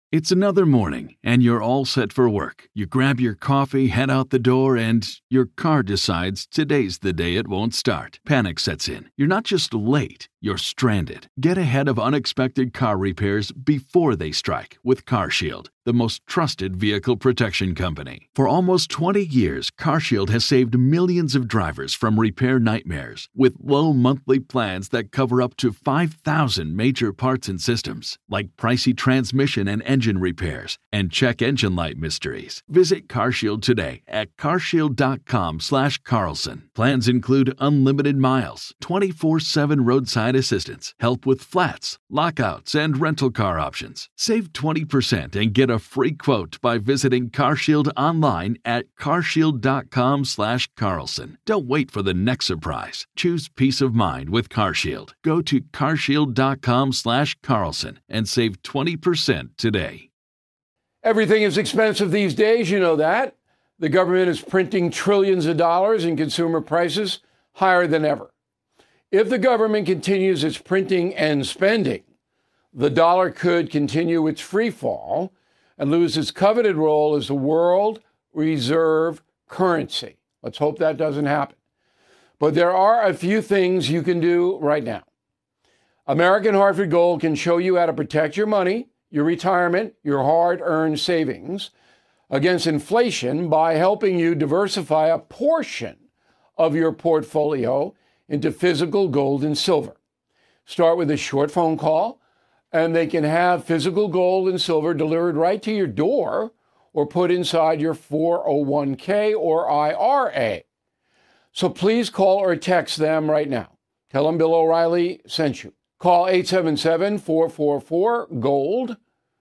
It's another morning, and you're all set for work. You grab your coffee, head out the door, and your car decides today's the day it won't start. Panic sets in. You're not just late, you're stranded. Get ahead of unexpected car repairs before they strike with CarShield, the most trusted vehicle protection company. For almost 20 years, CarShield has saved millions of drivers from repair nightmares with low monthly plans that cover up to 5,000 major parts and systems, like pricey transmission and engine repairs and check engine light mysteries. Visit CarShield today at carshield.com/Carlson. Plans include unlimited miles, 24/7 roadside assistance, help with flats, lockouts, and rental car options. Save 20% and get a free quote by visiting CarShield online at carshield.com/Carlson. Don't wait for the next surprise. Choose peace of mind with CarShield. Go to carshield.com/Carlson and save 20% today. Everything is expensive these days, you know that. The government is printing trillions of dollars and consumer prices higher than ever. If the government continues its printing and spending, the dollar could continue its free fall and lose its coveted role as the world reserve currency. Let's hope that doesn't happen. But there are a few things you can do right now. American Hartford Gold can show you how to protect your money, your retirement, your hard-earned savings against inflation by helping you diversify a portion of your portfolio into physical gold and silver. Start with a short phone call, and they can have physical gold and silver delivered right to your door or put inside your 401k or IRA. So please call or text them right now. Tell them Bill O'Reilly sent you. Call 877-444-GOLD,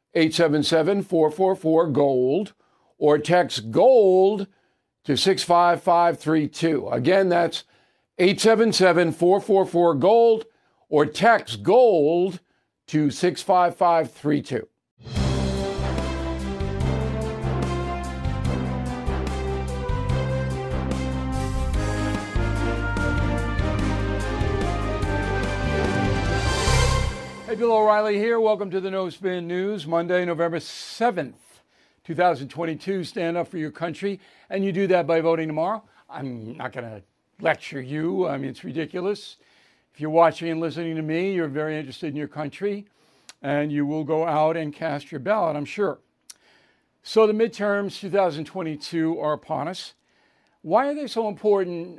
877-444-GOLD, or text GOLD to 65532. Again, that's 877-444-GOLD, or text GOLD to 65532. Hey, Bill O'Reilly here. Welcome to the No Spin News. Monday, November 7th, 2022. Stand up for your country. And you do that by voting tomorrow. I'm not going to lecture you. I mean, it's ridiculous. If you're watching and listening to me, you're very interested in your country, and you will go out and cast your ballot, I'm sure. So the midterms 2022 are upon us. Why are they so important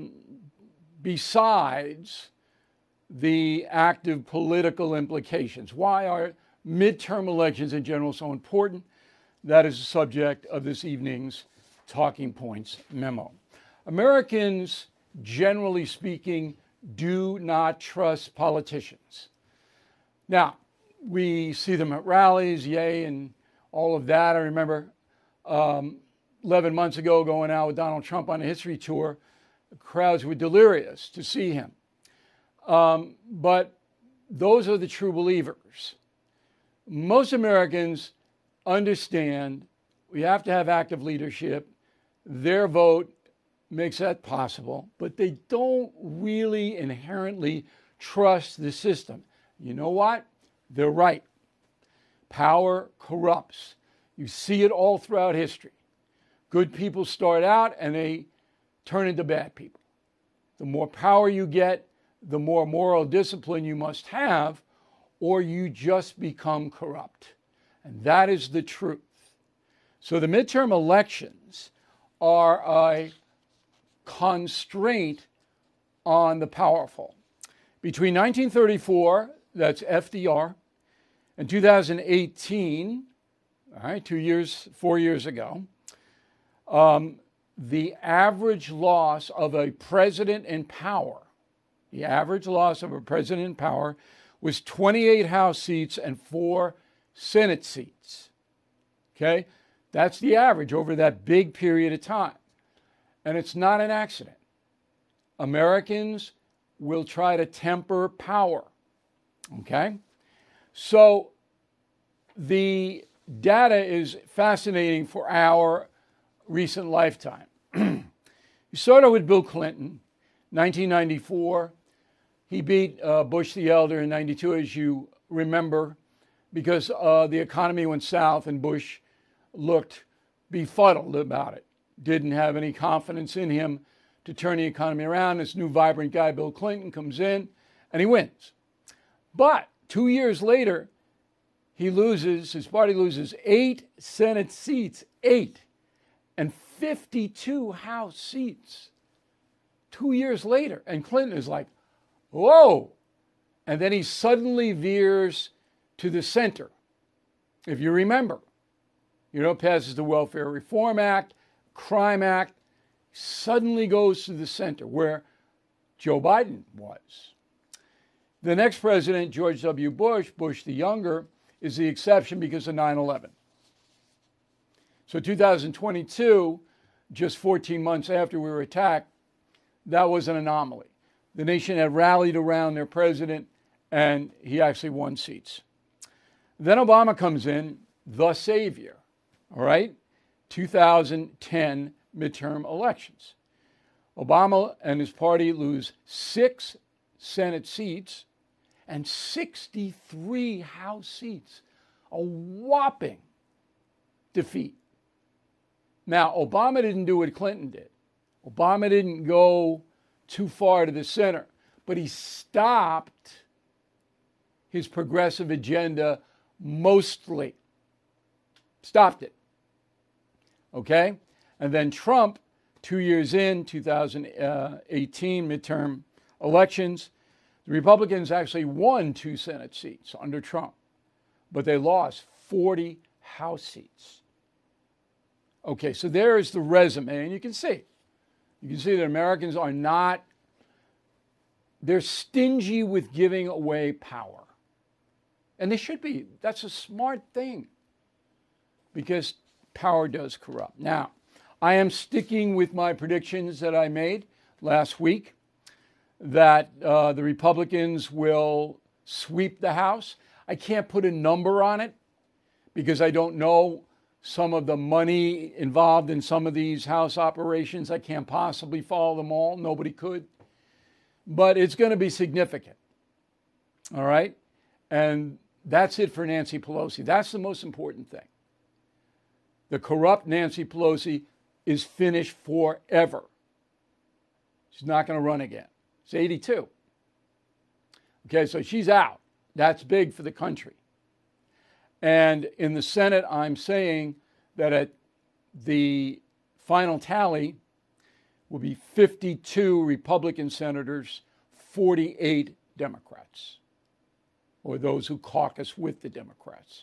besides the active political implications? Why are midterm elections in general so important? That is the subject of this evening's Talking Points memo. Americans, generally speaking, do not trust politicians. Now, we see them at rallies, yay, and all of that. I remember 11 months ago going out with Donald Trump on a history tour. The crowds were delirious to see him. But those are the true believers. Most Americans understand we have to have active leadership. Their vote makes that possible, but they don't really inherently trust the system. You know what? They're right. Power corrupts. You see it all throughout history. Good people start out and they turn into bad people. The more power you get, the more moral discipline you must have, or you just become corrupt. And that is the truth. So the midterm elections are a constraint on the powerful. Between 1934, that's FDR, and 2018, all right, 4 years ago, the average loss of a president in power, was 28 House seats and 4 Senate seats. Okay? That's the average over that big period of time. And it's not an accident. Americans will try to temper power. Okay? So the data is fascinating for our recent lifetime. You started with Bill Clinton, 1994. He beat Bush the Elder in 92, as you remember. because the economy went south and Bush looked befuddled about it. Didn't have any confidence in him to turn the economy around. This new vibrant guy, Bill Clinton, comes in and he wins. But 2 years later, his party loses 8 Senate seats, 8, and 52 House seats. 2 years later, and Clinton is like, whoa. And then he suddenly veers to the center. If you remember, passes the Welfare Reform Act, Crime Act, suddenly goes to the center where Joe Biden was. The next president, George W. Bush, Bush the younger, is the exception because of 9/11. So 2022, just 14 months after we were attacked, that was an anomaly. The nation had rallied around their president, and he actually won seats. Then Obama comes in, the savior, all right? 2010 midterm elections. Obama and his party lose 6 Senate seats and 63 House seats. A whopping defeat. Now, Obama didn't do what Clinton did. Obama didn't go too far to the center, but he stopped his progressive agenda mostly. Stopped it. Okay? And then Trump, 2 years in, 2018 midterm elections, the Republicans actually won 2 Senate seats under Trump, but they lost 40 House seats. Okay, so there is the resume, and you can see. You can see that Americans are not, they're stingy with giving away power. And they should be. That's a smart thing because power does corrupt. Now, I am sticking with my predictions that I made last week that the Republicans will sweep the House. I can't put a number on it because I don't know some of the money involved in some of these House operations. I can't possibly follow them all. Nobody could. But it's going to be significant. All right? And that's it for Nancy Pelosi. That's the most important thing. The corrupt Nancy Pelosi is finished forever. She's not going to run again. She's 82. Okay, so she's out. That's big for the country. And in the Senate, I'm saying that at the final tally will be 52 Republican senators, 48 Democrats, or those who caucus with the Democrats.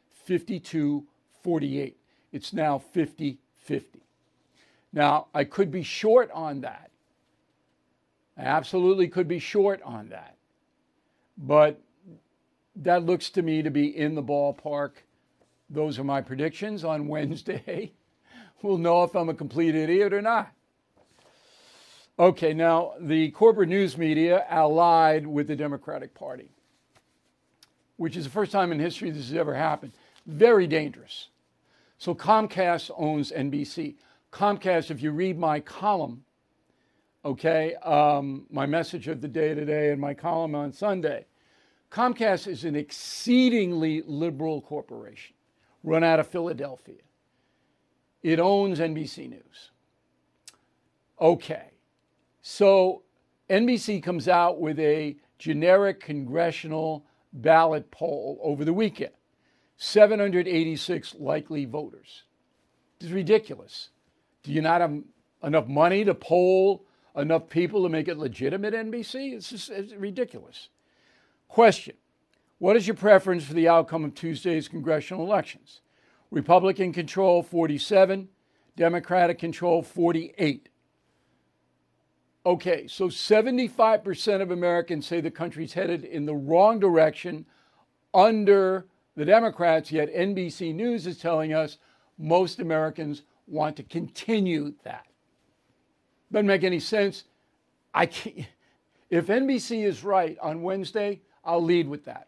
52-48. It's now 50-50. Now, I could be short on that. I absolutely could be short on that. But that looks to me to be in the ballpark. Those are my predictions on Wednesday. We'll know if I'm a complete idiot or not. Okay, now the corporate news media allied with the Democratic Party, which is the first time in history this has ever happened. Very dangerous. So Comcast owns NBC. Comcast, if you read my column, okay, my message of the day today and my column on Sunday, Comcast is an exceedingly liberal corporation run out of Philadelphia. It owns NBC News. Okay, so NBC comes out with a generic congressional ballot poll over the weekend. 786 likely voters. It's ridiculous. Do you not have enough money to poll enough people to make it legitimate, NBC? It's ridiculous. Question: what is your preference for the outcome of Tuesday's congressional elections? Republican control 47, Democratic control 48. Okay, so 75% of Americans say the country's headed in the wrong direction under the Democrats, yet NBC News is telling us most Americans want to continue that. Doesn't make any sense. I can't. If NBC is right on Wednesday, I'll lead with that.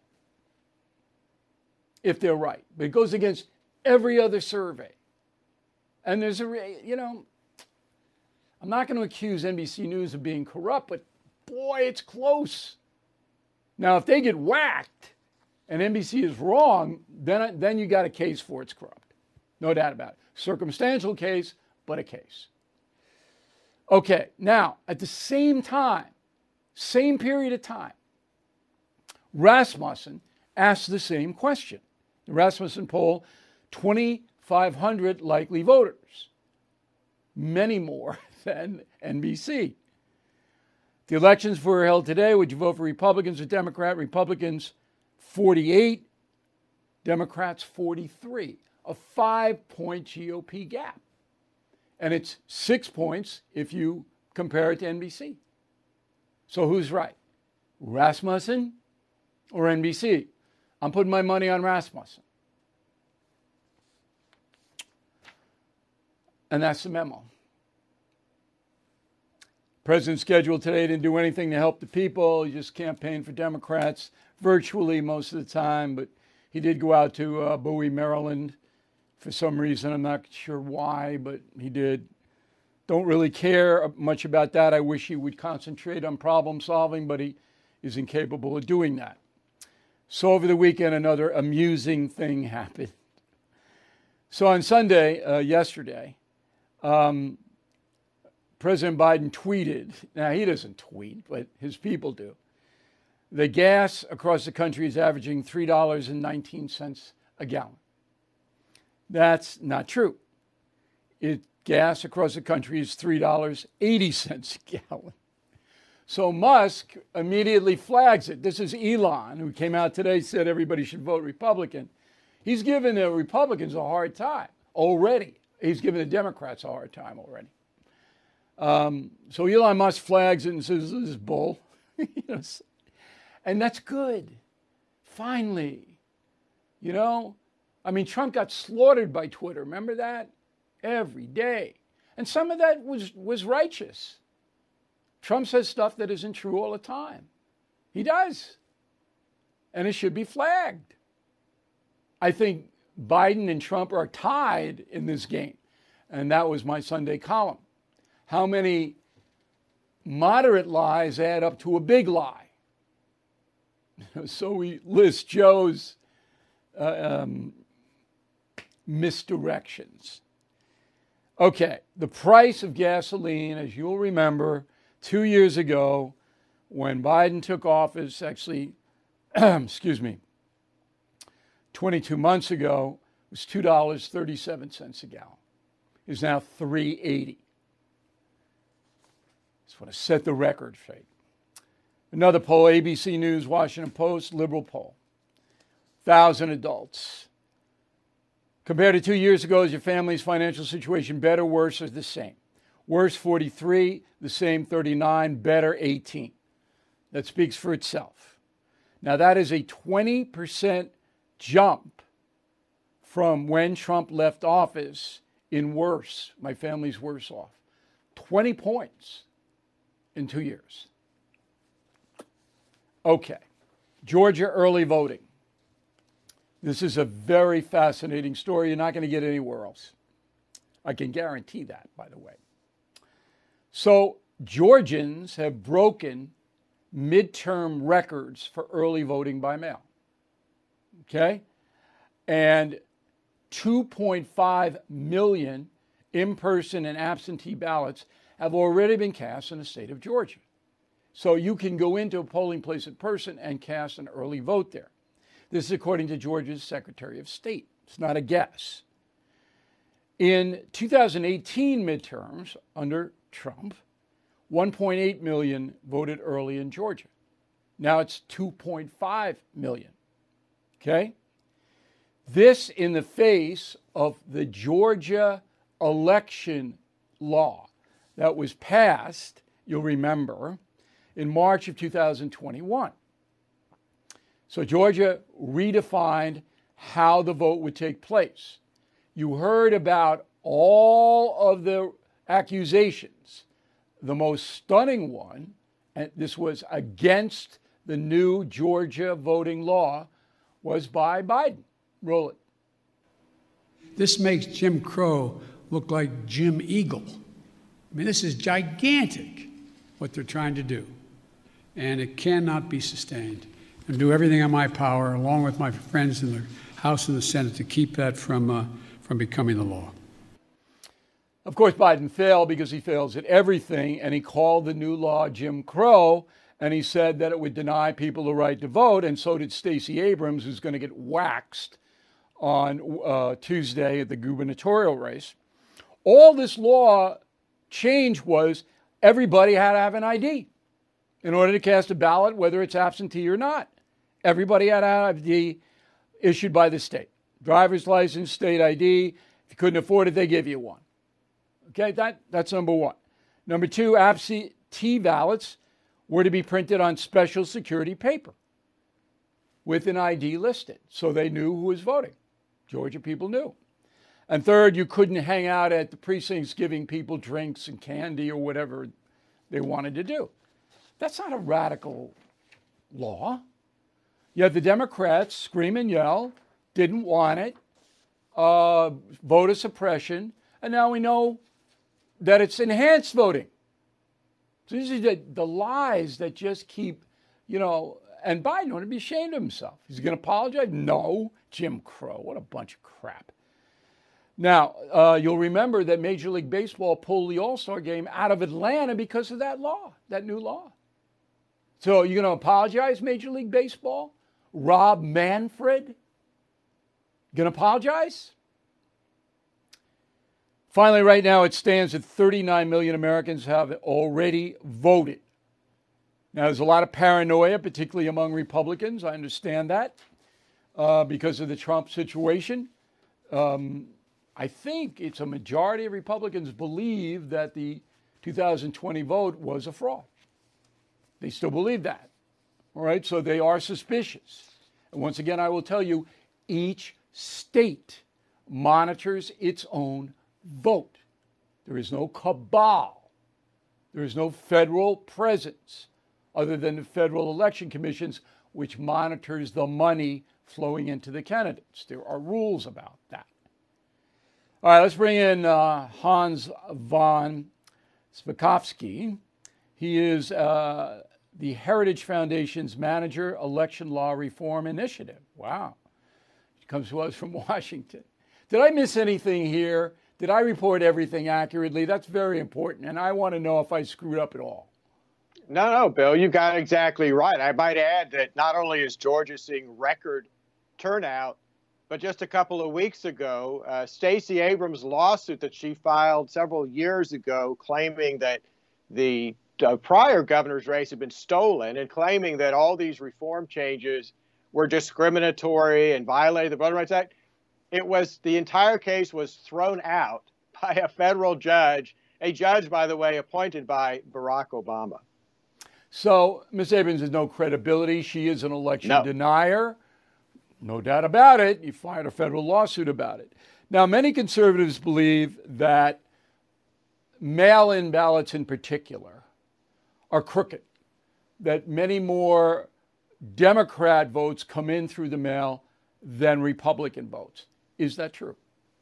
If they're right. But it goes against every other survey. And there's I'm not going to accuse NBC News of being corrupt, but boy, it's close. Now, if they get whacked, and NBC is wrong, then you got a case for it's corrupt. No doubt about it. Circumstantial case, but a case. Okay, now, at the same time, same period of time, Rasmussen asked the same question. The Rasmussen poll, 2,500 likely voters, many more than NBC. If the elections were held today, would you vote for Republicans or Democrat? Republicans, 48, Democrats, 43, a 5-point GOP gap. And it's 6 points if you compare it to NBC. So who's right? Rasmussen or NBC? I'm putting my money on Rasmussen. And that's the memo. President's schedule today didn't do anything to help the people. He just campaigned for Democrats virtually most of the time, but he did go out to Bowie, Maryland for some reason. I'm not sure why, but he did. Don't really care much about that. I wish he would concentrate on problem solving, but he is incapable of doing that. So over the weekend, another amusing thing happened. So on Sunday, yesterday, President Biden tweeted, now he doesn't tweet, but his people do. The gas across the country is averaging $3.19 a gallon. That's not true. Gas across the country is $3.80 a gallon. So Musk immediately flags it. This is Elon, who came out today, said everybody should vote Republican. He's given the Republicans a hard time already. He's given the Democrats a hard time already. So Elon Musk flags it and says, this is bull. And that's good. Finally. I mean, Trump got slaughtered by Twitter. Remember that? Every day. And some of that was righteous. Trump says stuff that isn't true all the time. He does. And it should be flagged. I think Biden and Trump are tied in this game. And that was my Sunday column. How many moderate lies add up to a big lie? So we list Joe's misdirections. Okay, the price of gasoline, as you'll remember, 2 years ago, when Biden took office, actually, 22 months ago, was $2.37 a gallon. It's now $3.80. Just want to set the record straight. Another poll, ABC News, Washington Post, liberal poll. 1,000 adults. Compared to 2 years ago, is your family's financial situation better, worse, or the same? Worse, 43, the same, 39, better, 18. That speaks for itself. Now, that is a 20% jump from when Trump left office in worse. My family's worse off. 20 points in 2 years. Okay, Georgia early voting. This is a very fascinating story. You're not going to get anywhere else. I can guarantee that, by the way. So Georgians have broken midterm records for early voting by mail. Okay? And 2.5 million in-person and absentee ballots have already been cast in the state of Georgia. So you can go into a polling place in person and cast an early vote there. This is according to Georgia's Secretary of State. It's not a guess. In 2018 midterms under Trump, 1.8 million voted early in Georgia. Now it's 2.5 million. Okay? This in the face of the Georgia election law that was passed, you'll remember, in March of 2021. So Georgia redefined how the vote would take place. You heard about all of the accusations. The most stunning one, and this was against the new Georgia voting law, was by Biden. Roll it. This makes Jim Crow look like Jim Eagle. I mean, this is gigantic, what they're trying to do. And it cannot be sustained. and do everything in my power, along with my friends in the House and the Senate, to keep that from becoming the law. Of course, Biden failed because he fails at everything, and he called the new law Jim Crow, and he said that it would deny people the right to vote, and so did Stacey Abrams, who's going to get waxed on Tuesday at the gubernatorial race. All this law change was everybody had to have an ID in order to cast a ballot, whether it's absentee or not. Everybody had to have an ID issued by the state. Driver's license, state ID. If you couldn't afford it, they give you one. Okay, that's number one. Number two, absentee ballots were to be printed on special security paper with an ID listed, so they knew who was voting. Georgia people knew. And third, you couldn't hang out at the precincts giving people drinks and candy or whatever they wanted to do. That's not a radical law. Yet the Democrats scream and yell, didn't want it, voter suppression, and now we know that it's enhanced voting. So these are the lies that just keep, and Biden ought to be ashamed of himself. He's going to apologize? No. Jim Crow, what a bunch of crap. Now, you'll remember that Major League Baseball pulled the All-Star game out of Atlanta because of that law, that new law. So you're going to apologize, Major League Baseball? Rob Manfred? Going to apologize? Finally, right now it stands at 39 million Americans have already voted. Now, there's a lot of paranoia, particularly among Republicans. I understand that because of the Trump situation. I think it's a majority of Republicans believe that the 2020 vote was a fraud. They still believe that. All right, so they are suspicious. And once again, I will tell you, each state monitors its own vote. There is no cabal. There is no federal presence other than the Federal Election Commissions, which monitors the money flowing into the candidates. There are rules about that. All right, let's bring in Hans von Spakovsky. He is the Heritage Foundation's Manager, Election Law Reform Initiative. Wow. He comes to us from Washington. Did I miss anything here? Did I report everything accurately? That's very important, and I want to know if I screwed up at all. No, Bill, you got it exactly right. I might add that not only is Georgia seeing record turnout, but just a couple of weeks ago, Stacey Abrams' lawsuit that she filed several years ago claiming that the prior governor's race had been stolen and claiming that all these reform changes were discriminatory and violated the Voting Rights Act, the entire case was thrown out by a federal judge, a judge, by the way, appointed by Barack Obama. So Ms. Abrams has no credibility. She is an election denier. No doubt about it. You filed a federal lawsuit about it. Now, many conservatives believe that mail-in ballots in particular are crooked, that many more Democrat votes come in through the mail than Republican votes. Is that true?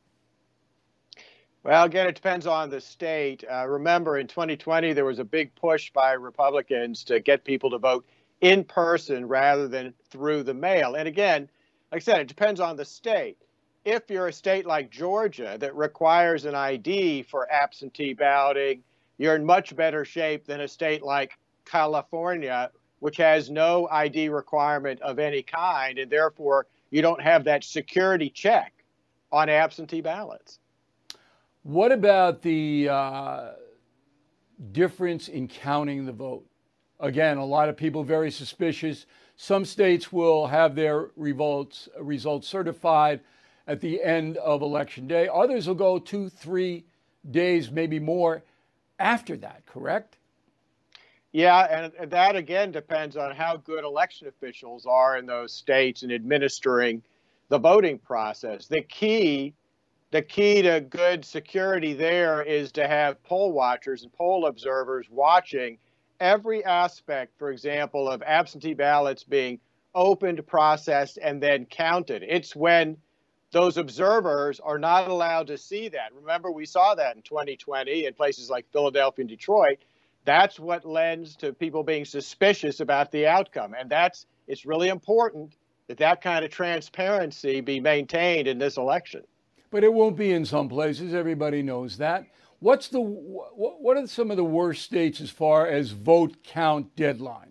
Well, again, it depends on the state. Remember, in 2020, there was a big push by Republicans to get people to vote in person rather than through the mail. And again, like I said, it depends on the state. If you're a state like Georgia that requires an ID for absentee balloting, you're in much better shape than a state like California, which has no ID requirement of any kind, and therefore you don't have that security check on absentee ballots. What about the difference in counting the vote? Again, a lot of people very suspicious. Some states will have their results certified at the end of Election Day. Others will go 2-3 days, maybe more after that, correct? Yeah, and that, again, depends on how good election officials are in those states in administering the voting process. The key to good security there is to have poll watchers and poll observers watching every aspect, for example, of absentee ballots being opened, processed, and then counted. It's when those observers are not allowed to see that. Remember, we saw that in 2020 in places like Philadelphia and Detroit. That's what lends to people being suspicious about the outcome. And that's it's really important that that kind of transparency be maintained in this election. But it won't be in some places. Everybody knows that. What are some of the worst states as far as vote count deadlines?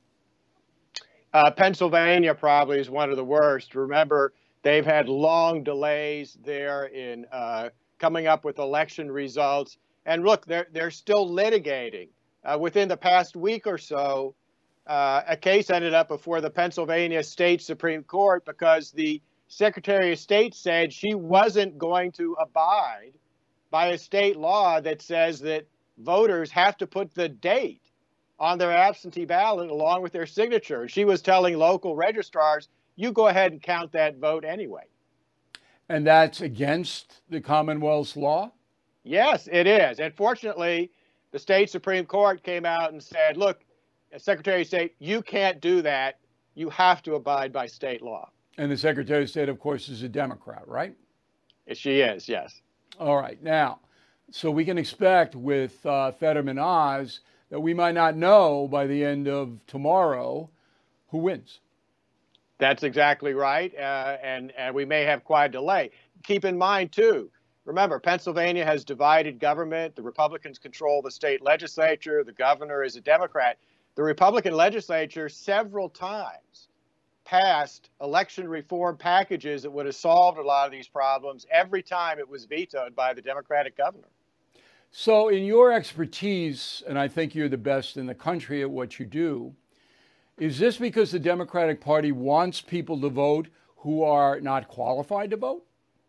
Pennsylvania probably is one of the worst. Remember, they've had long delays there in coming up with election results. And look, they're still litigating. Within the past week or so, a case ended up before the Pennsylvania State Supreme Court because the Secretary of State said she wasn't going to abide by a state law that says that voters have to put the date on their absentee ballot along with their signature. She was telling local registrars, you go ahead and count that vote anyway. And that's against the Commonwealth's law? Yes, it is. And fortunately, the state Supreme Court came out and said, look, Secretary of State, you can't do that. You have to abide by state law. And the Secretary of State, of course, is a Democrat, right? She is, yes. All right. Now, so we can expect with Fetterman Oz that we might not know by the end of tomorrow who wins. That's exactly right. And we may have quite a delay. Keep in mind, too, remember, Pennsylvania has divided government. The Republicans control the state legislature. The governor is a Democrat. The Republican legislature several times passed election reform packages that would have solved a lot of these problems. Every time it was vetoed by the Democratic governor. So in your expertise, and I think you're the best in the country at what you do, is this because the Democratic Party wants people to vote who are not qualified to vote?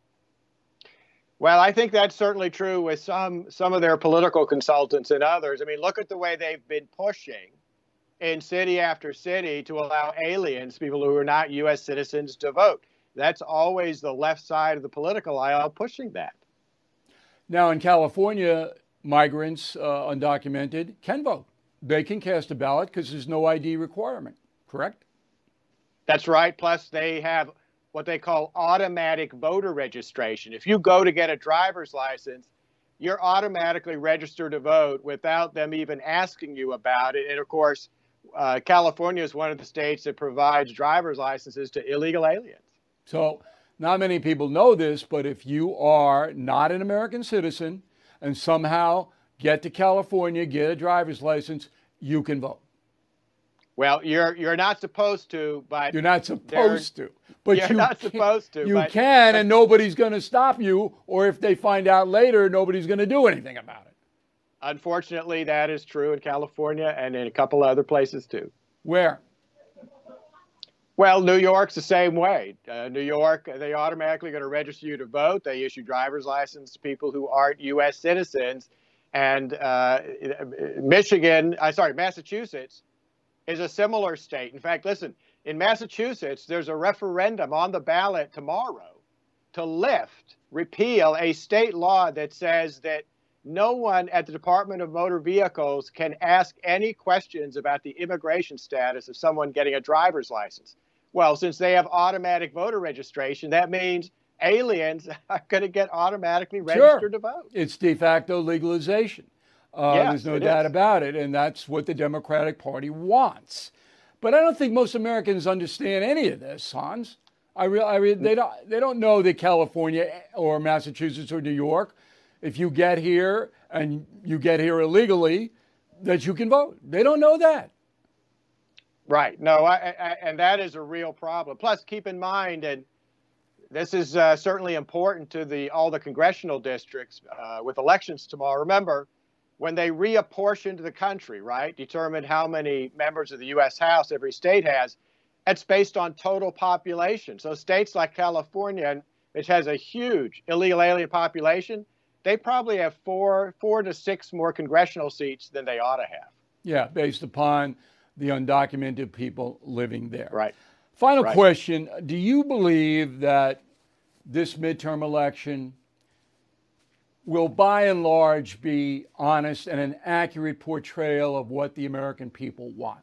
Well, I think that's certainly true with some of their political consultants and others. I mean, look at the way they've been pushing in city after city to allow aliens, people who are not U.S. citizens, to vote. That's always the left side of the political aisle pushing that. Now, in California, migrants, undocumented, can vote. They can cast a ballot because there's no ID requirement, correct? That's right. Plus, they have what they call automatic voter registration. If you go to get a driver's license, you're automatically registered to vote without them even asking you about it. And of course, California is one of the states that provides driver's licenses to illegal aliens. So not many people know this, but if you are not an American citizen and somehow get to California, get a driver's license, you can vote. Well, you're not supposed to, but you're not supposed to. But you're not supposed to. You can, and nobody's going to stop you. Or if they find out later, nobody's going to do anything about it. Unfortunately, that is true in California and in a couple other places too. Where? Well, New York's the same way. New York, they automatically going to register you to vote. They issue driver's license to people who aren't U.S. citizens. And Massachusetts is a similar state. In fact, listen, in Massachusetts, there's a referendum on the ballot tomorrow to repeal a state law that says that no one at the Department of Motor Vehicles can ask any questions about the immigration status of someone getting a driver's license. Well, since they have automatic voter registration, that means aliens are going to get automatically registered to vote. It's de facto legalization. There's no doubt about it. And that's what the Democratic Party wants. But I don't think most Americans understand any of this, Hans. They don't know that California or Massachusetts or New York, if you get here and you get here illegally, that you can vote. They don't know that. Right. No, and that is a real problem. Plus, keep in mind, and this is certainly important to all the congressional districts with elections tomorrow. Remember, when they reapportioned the country, right, determined how many members of the U.S. House every state has, that's based on total population. So states like California, which has a huge illegal alien population, they probably have four to six more congressional seats than they ought to have. Yeah, based upon the undocumented people living there. Right. Final question. Do you believe that this midterm election will by and large be honest and an accurate portrayal of what the American people want?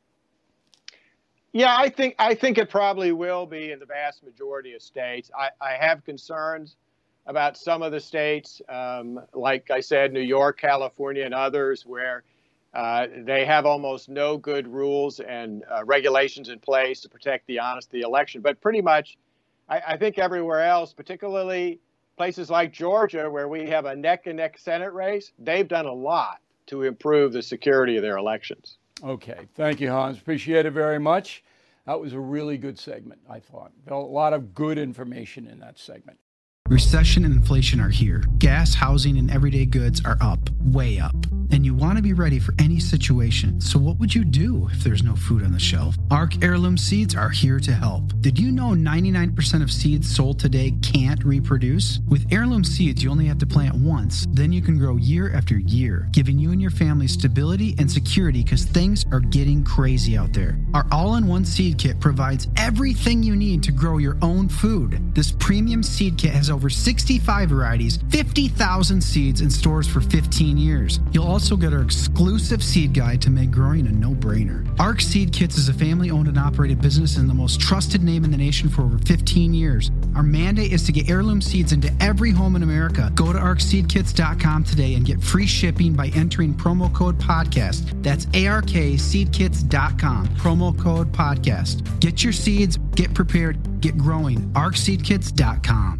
Yeah, I think it probably will be in the vast majority of states. I have concerns about some of the states, like I said, New York, California, and others, where They have almost no good rules and regulations in place to protect the honesty of the election. But pretty much, I think everywhere else, particularly places like Georgia, where we have a neck-and-neck Senate race, they've done a lot to improve the security of their elections. Okay. Thank you, Hans. Appreciate it very much. That was a really good segment, I thought. A lot of good information in that segment. Recession and inflation are here. Gas, housing, and everyday goods are up, way up. And you want to be ready for any situation. So what would you do if there's no food on the shelf? ARC Heirloom Seeds are here to help. Did you know 99% of seeds sold today can't reproduce? With Heirloom Seeds, you only have to plant once. Then you can grow year after year, giving you and your family stability and security because things are getting crazy out there. Our all-in-one seed kit provides everything you need to grow your own food. This premium seed kit has over 65 varieties, 50,000 seeds in stores for 15 years. You'll also get our exclusive seed guide to make growing a no-brainer. ARC Seed Kits is a family-owned and operated business and the most trusted name in the nation for over 15 years. Our mandate is to get heirloom seeds into every home in America. Go to arcseedkits.com today and get free shipping by entering promo code podcast. That's ARKseedkits.com, promo code podcast. Get your seeds, get prepared, get growing. arcseedkits.com.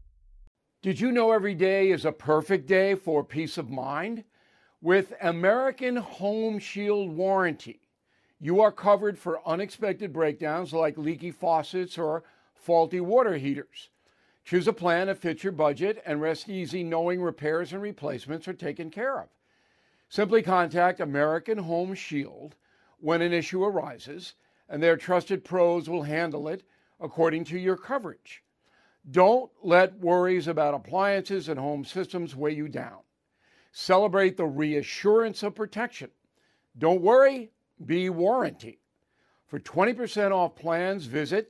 Did you know every day is a perfect day for peace of mind? With American Home Shield Warranty, you are covered for unexpected breakdowns like leaky faucets or faulty water heaters. Choose a plan that fits your budget and rest easy knowing repairs and replacements are taken care of. Simply contact American Home Shield when an issue arises, and their trusted pros will handle it according to your coverage. Don't let worries about appliances and home systems weigh you down. Celebrate the reassurance of protection. Don't worry, be warranty. For 20% off plans, visit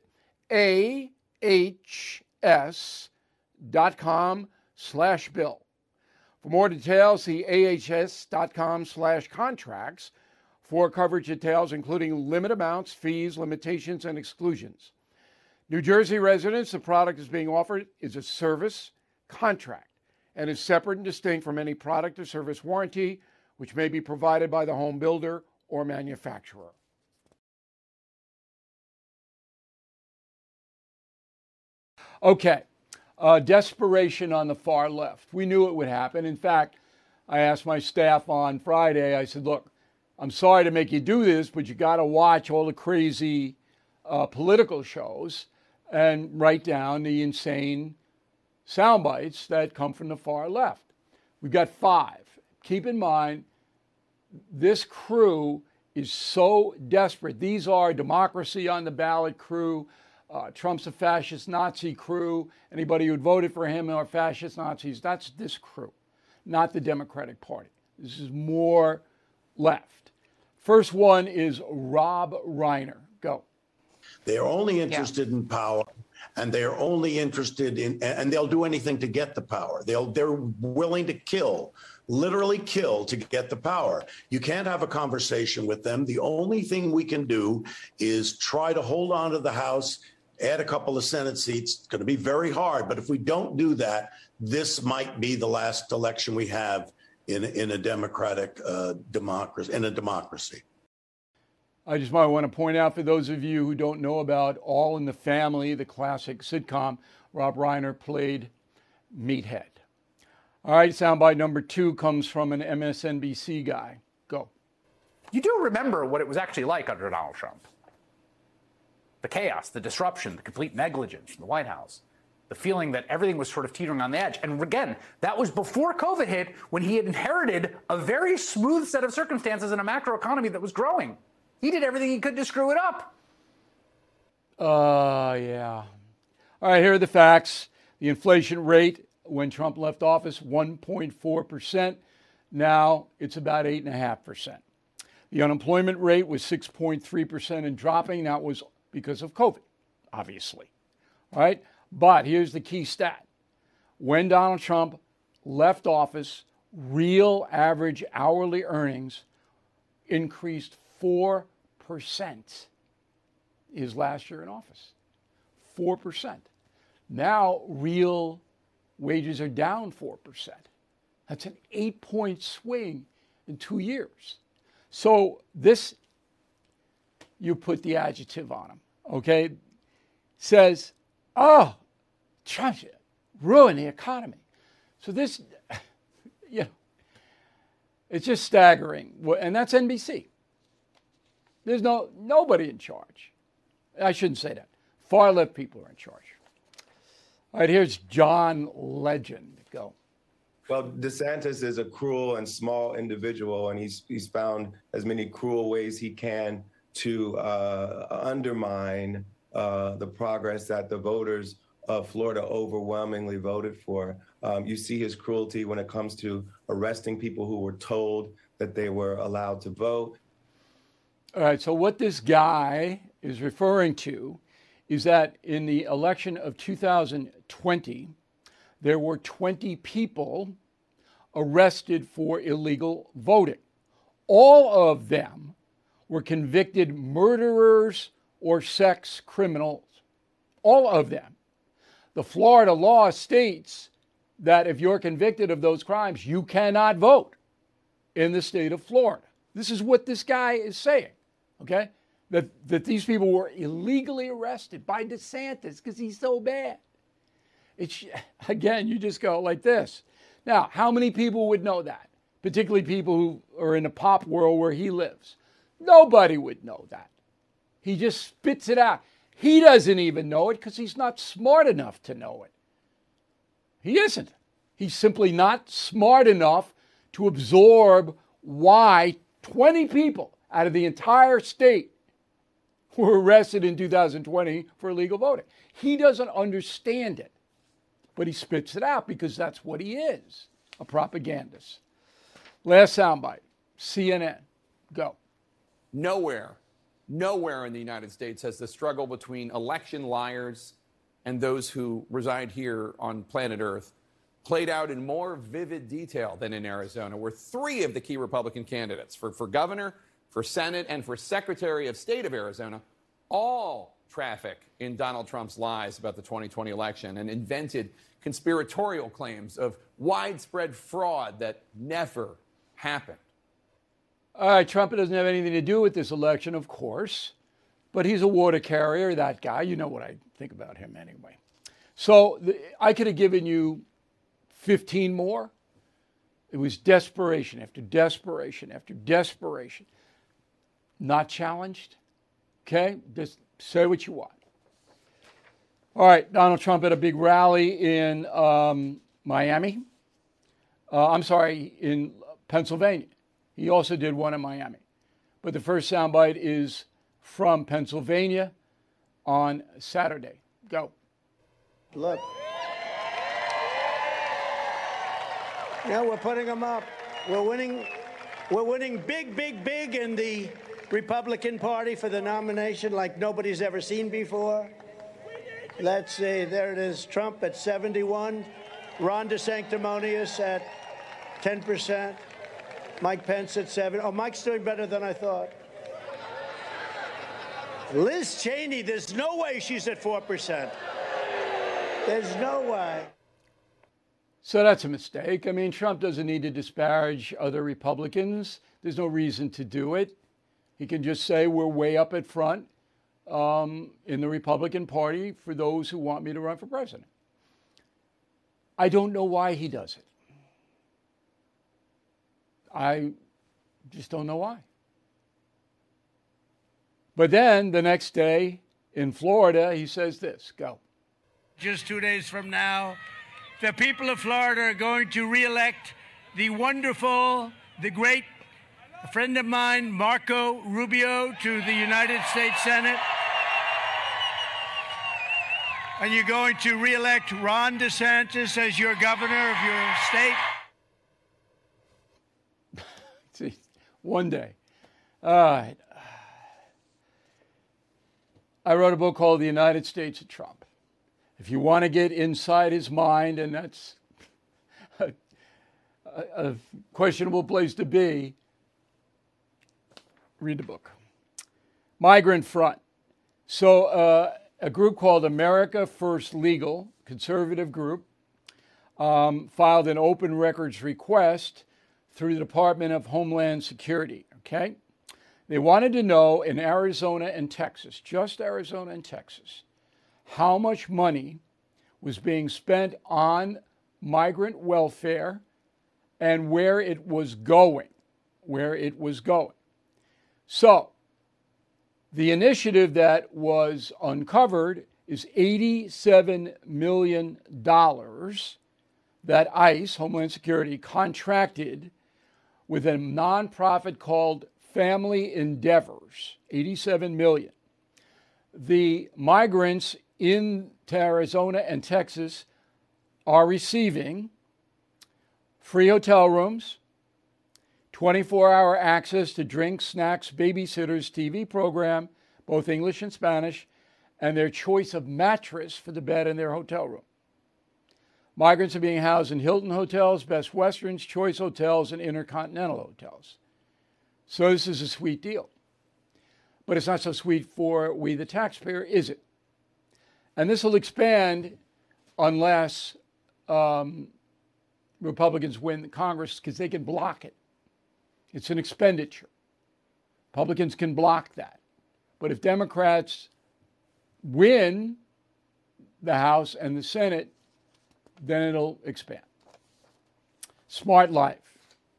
ahs.com/bill. For more details, see ahs.com/contracts for coverage details, including limit amounts, fees, limitations, and exclusions. New Jersey residents, the product is being offered is a service contract and is separate and distinct from any product or service warranty, which may be provided by the home builder or manufacturer. Okay, desperation on the far left. We knew it would happen. In fact, I asked my staff on Friday, I said, look, I'm sorry to make you do this, but you got to watch all the crazy political shows and write down the insane sound bites that come from the far left. We've got 5. Keep in mind, this crew is so desperate. These are Democracy on the Ballot crew. Trump's a fascist Nazi crew. Anybody who voted for him are fascist Nazis. That's this crew, not the Democratic Party. This is more left. First one is Rob Reiner. Go. They're only interested in power, and they're only interested in, and they'll do anything to get the power. They're willing to kill, literally kill, to get the power. You can't have a conversation with them. The only thing we can do is try to hold on to the House, add a couple of Senate seats. It's going to be very hard, but if we don't do that, this might be the last election we have in a democratic democracy, in a democracy. I just might want to point out for those of you who don't know about All in the Family, the classic sitcom, Rob Reiner played Meathead. All right, soundbite number 2 comes from an MSNBC guy. Go. You do remember what it was actually like under Donald Trump. The chaos, the disruption, the complete negligence in the White House. The feeling that everything was sort of teetering on the edge. And again, that was before COVID hit, when he had inherited a very smooth set of circumstances in a macroeconomy that was growing. He did everything he could to screw it up. Yeah. All right, here are the facts. The inflation rate when Trump left office, 1.4%. Now it's about 8.5%. The unemployment rate was 6.3% and dropping. That was because of COVID, obviously. All right, but here's the key stat. When Donald Trump left office, real average hourly earnings increased 4% his last year in office. 4%. Now real wages are down 4%. That's an 8-point swing in 2 years. So this, you put the adjective on him, okay? Says, oh, Trump ruined the economy. So this, you know, it's just staggering. And that's NBC. There's nobody in charge. I shouldn't say that. Far left people are in charge. All right, here's John Legend. Go. Well, DeSantis is a cruel and small individual, and he's found as many cruel ways he can to undermine the progress that the voters of Florida overwhelmingly voted for. You see his cruelty when it comes to arresting people who were told that they were allowed to vote. All right, so what this guy is referring to is that in the election of 2020, there were 20 people arrested for illegal voting. All of them were convicted murderers or sex criminals. All of them. The Florida law states that if you're convicted of those crimes, you cannot vote in the state of Florida. This is what this guy is saying, okay? That these people were illegally arrested by DeSantis because he's so bad. It's, again, you just go like this. Now, how many people would know that? Particularly people who are in the pop world where he lives. Nobody would know that. He just spits it out. He doesn't even know it because he's not smart enough to know it. He isn't. He's simply not smart enough to absorb why 20 people out of the entire state were arrested in 2020 for illegal voting. He doesn't understand it, but he spits it out because that's what he is, a propagandist. Last soundbite, CNN. Go. Nowhere in the United States has the struggle between election liars and those who reside here on planet Earth played out in more vivid detail than in Arizona, where three of the key Republican candidates for governor, for Senate, and for Secretary of State of Arizona all traffic in Donald Trump's lies about the 2020 election and invented conspiratorial claims of widespread fraud that never happened. All right, Trump doesn't have anything to do with this election, of course, but he's a water carrier, that guy. You know what I think about him anyway. So I could have given you 15 more. It was desperation after desperation after desperation. Not challenged. Okay? Just say what you want. All right, Donald Trump had a big rally in Miami. In Pennsylvania. He also did one in Miami. But the first soundbite is from Pennsylvania on Saturday. Go. Look. Yeah, we're putting them up. We're winning big in the Republican Party for the nomination like nobody's ever seen before. Let's see, there it is. Trump at 71, Ron DeSanctimonious at 10%, Mike Pence at 7%. Oh, Mike's doing better than I thought. Liz Cheney, there's no way she's at 4%. There's no way. So that's a mistake. I mean, Trump doesn't need to disparage other Republicans. There's no reason to do it. He can just say we're way up at front in the Republican Party for those who want me to run for president. I don't know why he does it. I just don't know why. But then the next day in Florida, he says this. Go. Just 2 days from now, the people of Florida are going to re-elect the wonderful, the great friend of mine, Marco Rubio, to the United States Senate. And you're going to re-elect Ron DeSantis as your governor of your state. See, one day. All right. I wrote a book called The United States of Trump. If you want to get inside his mind, and that's a questionable place to be, read the book. Migrant Front. So a group called America First Legal, conservative group, filed an open records request through the Department of Homeland Security, okay? They wanted to know in Arizona and Texas, just Arizona and Texas, how much money was being spent on migrant welfare and where it was going, So the initiative that was uncovered is $87 million that ICE, Homeland Security, contracted with a nonprofit called Family Endeavors, $87 million. The migrants in Arizona and Texas are receiving free hotel rooms, 24-hour access to drinks, snacks, babysitters, TV program, both English and Spanish, and their choice of mattress for the bed in their hotel room. Migrants are being housed in Hilton hotels, Best Westerns, Choice hotels, and Intercontinental hotels. So this is a sweet deal. But it's not so sweet for we, the taxpayer, is it? And this will expand unless Republicans win Congress, because they can block it. It's an expenditure. Republicans can block that. But if Democrats win the House and the Senate, then it'll expand. Smart Life,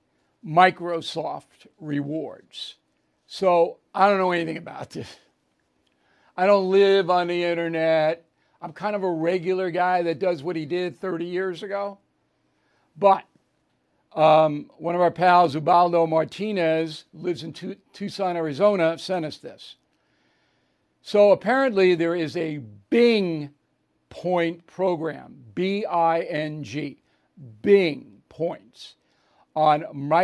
Microsoft rewards. So I don't know anything about this. I don't live on the internet. I'm kind of a regular guy that does what he did 30 years ago. But one of our pals, Ubaldo Martinez, lives in Tucson, Arizona, sent us this. So apparently there is a Bing point program, B-I-N-G, Bing points, on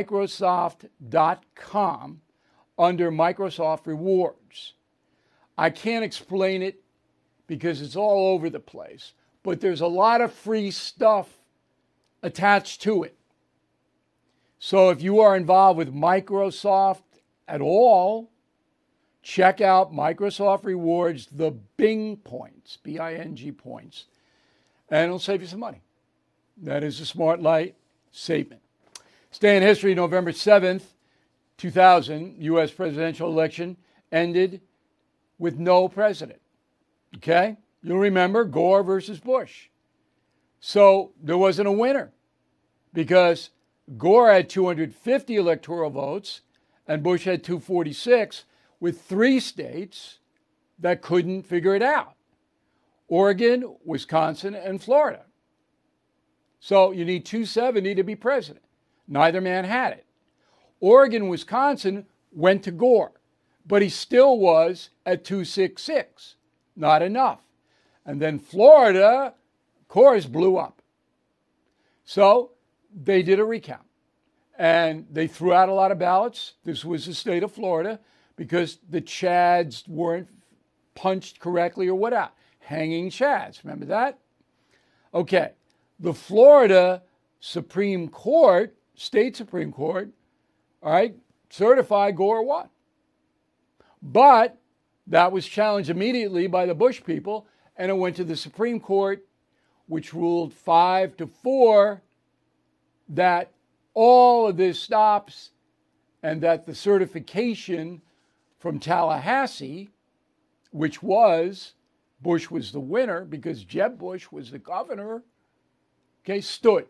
Microsoft.com under Microsoft Rewards. I can't explain it because it's all over the place, but there's a lot of free stuff attached to it. So if you are involved with Microsoft at all, check out Microsoft Rewards, the Bing points, B-I-N-G points, and it'll save you some money. That is a Smart Light statement. Stay in history, November 7th, 2000, U.S. presidential election ended with no president. Okay? You'll remember Gore versus Bush. So there wasn't a winner because Gore had 250 electoral votes and Bush had 246, with 3 states that couldn't figure it out: Oregon, Wisconsin, and Florida. So you need 270 to be president. Neither man had it. Oregon, Wisconsin went to Gore, but he still was at 266. Not enough. And then Florida, of course, blew up. So they did a recount. And they threw out a lot of ballots. This was the state of Florida because the Chads weren't punched correctly or what out. Hanging Chads. Remember that? Okay. The Florida Supreme Court, state Supreme Court, all right, certified Gore won. But that was challenged immediately by the Bush people, and it went to the Supreme Court, which ruled 5-4 that all of this stops and that the certification from Tallahassee, which was Bush was the winner because Jeb Bush was the governor, okay, stood.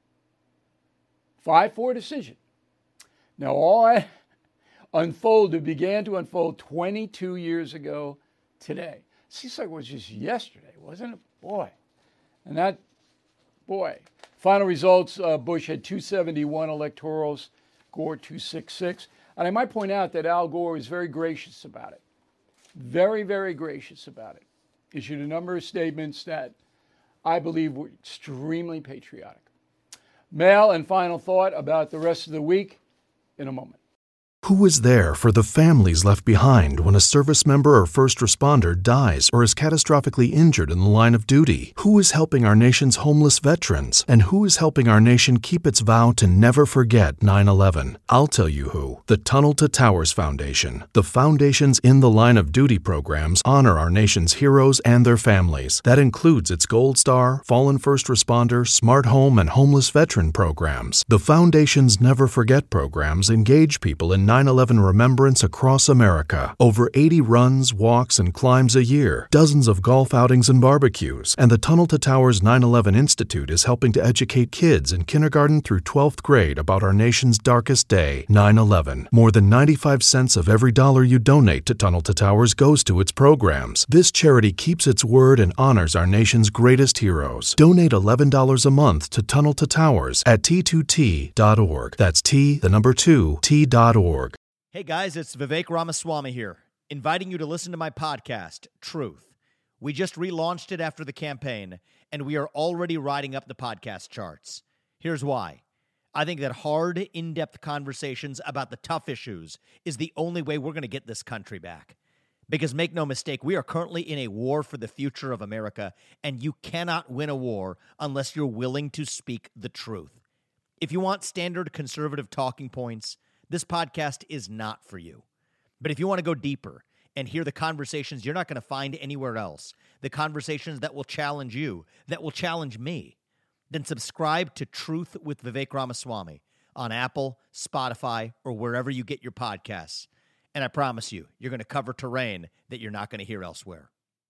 5-4 decision. Now, all that began to unfold 22 years ago today. Seems like it was just yesterday, wasn't it? Boy. And that, boy. Final results, Bush had 271 electorals, Gore 266. And I might point out that Al Gore was very gracious about it. Very, very gracious about it. Issued a number of statements that I believe were extremely patriotic. Mail and final thought about the rest of the week in a moment. Who is there for the families left behind when a service member or first responder dies or is catastrophically injured in the line of duty? Who is helping our nation's homeless veterans? And who is helping our nation keep its vow to never forget 9/11? I'll tell you who. The Tunnel to Towers Foundation. The foundation's In the Line of Duty programs honor our nation's heroes and their families. That includes its Gold Star, Fallen First Responder, Smart Home, and Homeless Veteran programs. The foundation's Never Forget programs engage people in 9/11 remembrance across America. Over 80 runs, walks, and climbs a year, dozens of golf outings and barbecues, and the Tunnel to Towers 9/11 Institute is helping to educate kids in kindergarten through 12th grade about our nation's darkest day, 9/11. More than 95 cents of every dollar you donate to Tunnel to Towers goes to its programs. This charity keeps its word and honors our nation's greatest heroes. Donate $11 a month to Tunnel to Towers at T2T.org. That's T2T.org. Hey guys, it's Vivek Ramaswamy here, inviting you to listen to my podcast, Truth. We just relaunched it after the campaign, and we are already riding up the podcast charts. Here's why. I think that hard, in-depth conversations about the tough issues is the only way we're going to get this country back. Because make no mistake, we are currently in a war for the future of America, and you cannot win a war unless you're willing to speak the truth. If you want standard conservative talking points, this podcast is not for you. But if you want to go deeper and hear the conversations you're not going to find anywhere else, the conversations that will challenge you, that will challenge me, then subscribe to Truth with Vivek Ramaswamy on Apple, Spotify, or wherever you get your podcasts. And I promise you, you're going to cover terrain that you're not going to hear elsewhere.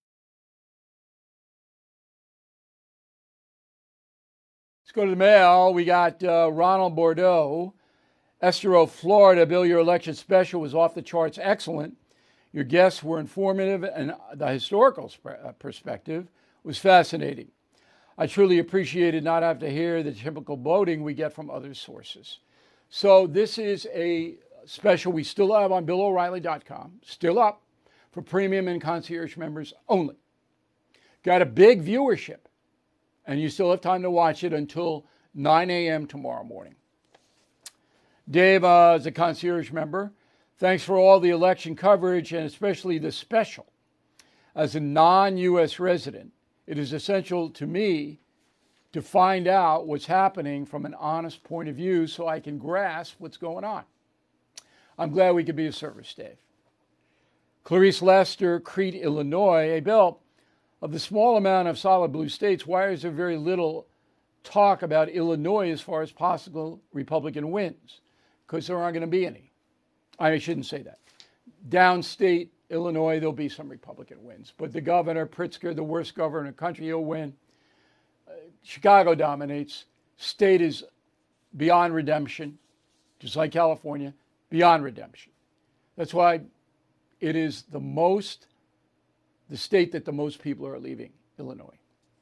Let's go to the mail. We got Ronald Bordeaux. Estero, Florida. Bill, your election special was off the charts excellent. Your guests were informative, and the historical perspective was fascinating. I truly appreciated not having to hear the typical bloating we get from other sources. So this is a special we still have on BillO'Reilly.com, still up for premium and concierge members only. Got a big viewership, and you still have time to watch it until 9 a.m. tomorrow morning. Dave, as a concierge member, thanks for all the election coverage and especially the special. As a non-U.S. resident, it is essential to me to find out what's happening from an honest point of view so I can grasp what's going on. I'm glad we could be of service, Dave. Clarice Lester, Crete, Illinois. Hey, Bill, of the small amount of solid blue states, why is there very little talk about Illinois as far as possible Republican wins? Because there aren't going to be any. I shouldn't say that. Downstate Illinois, there'll be some Republican wins. But the governor, Pritzker, the worst governor in the country, he'll win. Chicago dominates. State is beyond redemption, just like California, beyond redemption. That's why it is the state that the most people are leaving, Illinois.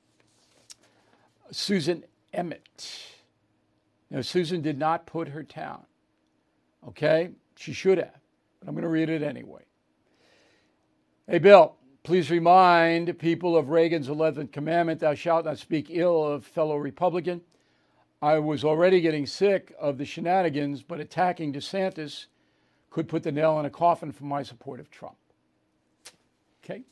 Susan Emmett. Now, Susan did not put her town. Okay? She should have, but I'm going to read it anyway. Hey, Bill, please remind people of Reagan's 11th commandment, thou shalt not speak ill of fellow Republican. I was already getting sick of the shenanigans, but attacking DeSantis could put the nail in a coffin for my support of Trump. Okay.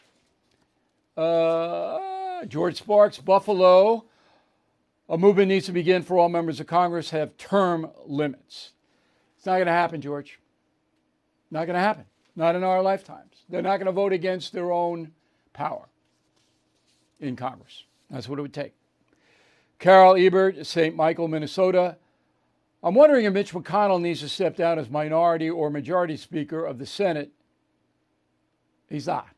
George Sparks, Buffalo. A movement needs to begin for all members of Congress have term limits. It's not going to happen, George. Not going to happen. Not in our lifetimes. They're not going to vote against their own power in Congress. That's what it would take. Carol Ebert, St. Michael, Minnesota. I'm wondering if Mitch McConnell needs to step down as minority or majority speaker of the Senate. He's not.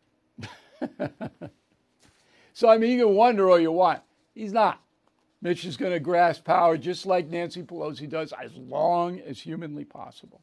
So, I mean, you can wonder all you want. He's not. Mitch is going to grasp power just like Nancy Pelosi does, as long as humanly possible.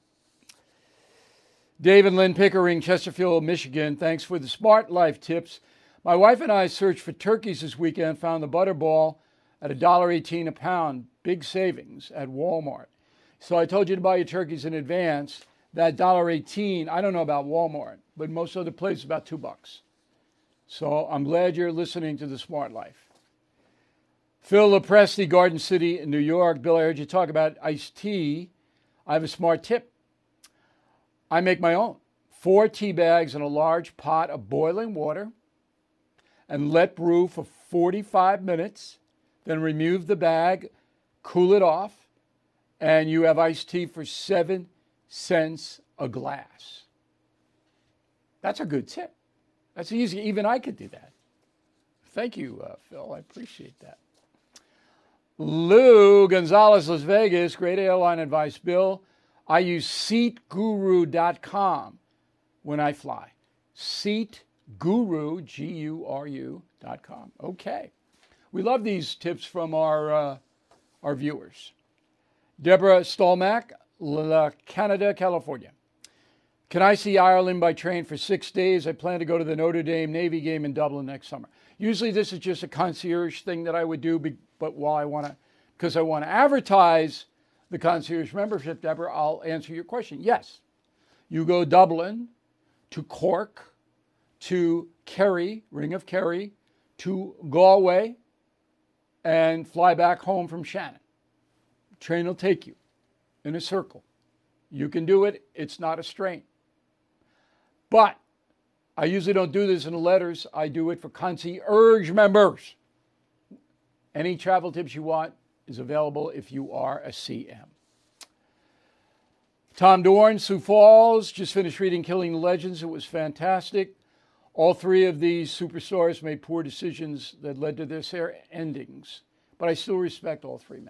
David Lynn Pickering, Chesterfield, Michigan. Thanks for the smart life tips. My wife and I searched for turkeys this weekend, found the Butterball at $1.18 a pound. Big savings at Walmart. So I told you to buy your turkeys in advance. That $1.18, I don't know about Walmart, but most other places about $2. So I'm glad you're listening to the smart life. Phil Lopresti, Garden City, New York. Bill, I heard you talk about iced tea. I have a smart tip. I make my own. 4 tea bags in a large pot of boiling water and let brew for 45 minutes. Then remove the bag, cool it off, and you have iced tea for 7 cents a glass. That's a good tip. That's easy. Even I could do that. Thank you, Phil. I appreciate that. Lou Gonzalez, Las Vegas. Great airline advice, Bill. I use SeatGuru.com when I fly. SeatGuru, Guru.com. Okay. We love these tips from our viewers. Deborah Stolmack, Canada, California. Can I see Ireland by train for 6 days? I plan to go to the Notre Dame Navy game in Dublin next summer. Usually this is just a concierge thing that I would do, but because I want to advertise the concierge membership, Deborah, I'll answer your question. Yes, you go Dublin to Cork, to Kerry, Ring of Kerry, to Galway, and fly back home from Shannon. Train will take you in a circle. You can do it. It's not a strain. But I usually don't do this in the letters. I do it for concierge members. Any travel tips you want is available if you are a CM. Tom Dorn, Sioux Falls, just finished reading Killing the Legends. It was fantastic. All three of these superstars made poor decisions that led to their sad endings, but I still respect all three men.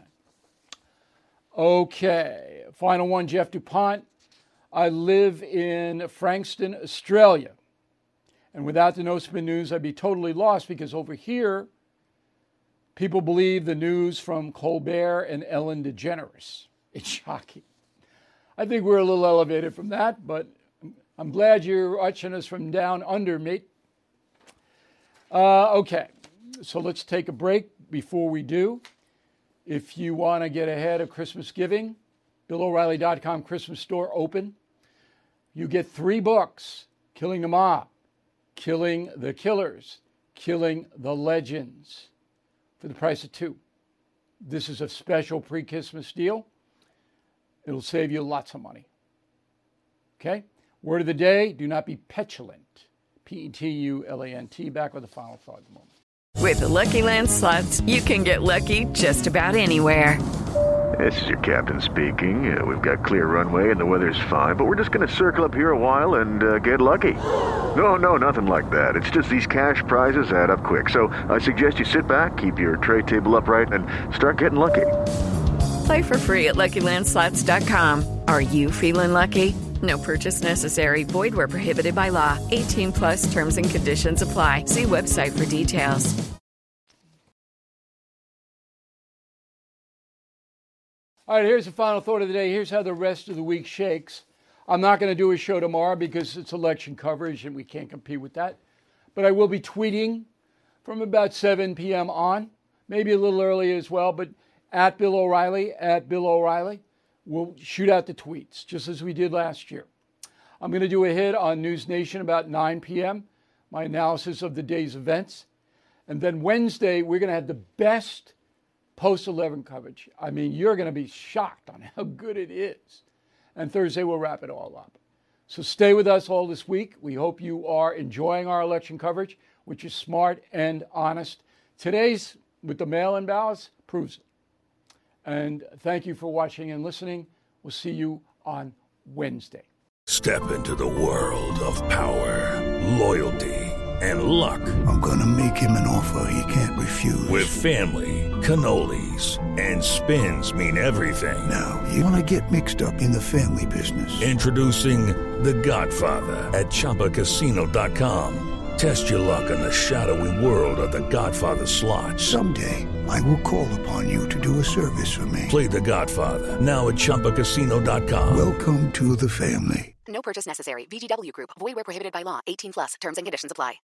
Okay, final one, Jeff DuPont. I live in Frankston, Australia. And without the No Spin News, I'd be totally lost because over here, people believe the news from Colbert and Ellen DeGeneres. It's shocking. I think we're a little elevated from that, but I'm glad you're watching us from down under, mate. Okay, so let's take a break. Before we do, if you want to get ahead of Christmas giving, BillO'Reilly.com Christmas store open. You get 3 books, Killing the Mob, Killing the Killers, Killing the Legends, for the price of 2. This is a special pre-Christmas deal. It'll save you lots of money. Okay? Word of the day, do not be petulant. Petulant. Back with the final thought in a moment. With the Lucky Land Slots, you can get lucky just about anywhere. This is your captain speaking. We've got clear runway and the weather's fine, but we're just going to circle up here a while and get lucky. No, nothing like that. It's just these cash prizes add up quick. So I suggest you sit back, keep your tray table upright, and start getting lucky. Play for free at LuckyLandSlots.com. Are you feeling lucky? No purchase necessary. Void where prohibited by law. 18+ terms and conditions apply. See website for details. All right, here's the final thought of the day. Here's how the rest of the week shakes. I'm not going to do a show tomorrow because it's election coverage and we can't compete with that. But I will be tweeting from about 7 p.m. on, maybe a little early as well, but at Bill O'Reilly. We'll shoot out the tweets, just as we did last year. I'm going to do a hit on News Nation about 9 p.m., my analysis of the day's events. And then Wednesday, we're going to have the best post-11 coverage. I mean, you're going to be shocked on how good it is. And Thursday, we'll wrap it all up. So stay with us all this week. We hope you are enjoying our election coverage, which is smart and honest. Today's, with the mail-in ballots, proves it. And thank you for watching and listening. We'll see you on Wednesday. Step into the world of power, loyalty, and luck. I'm going to make him an offer he can't refuse. With family, cannolis, and spins mean everything. Now, you want to get mixed up in the family business. Introducing The Godfather at ChumbaCasino.com. Test your luck in the shadowy world of The Godfather slot. Someday, I will call upon you to do a service for me. Play The Godfather, now at ChumbaCasino.com. Welcome to the family. No purchase necessary. VGW Group. Void where prohibited by law. 18+. Terms and conditions apply.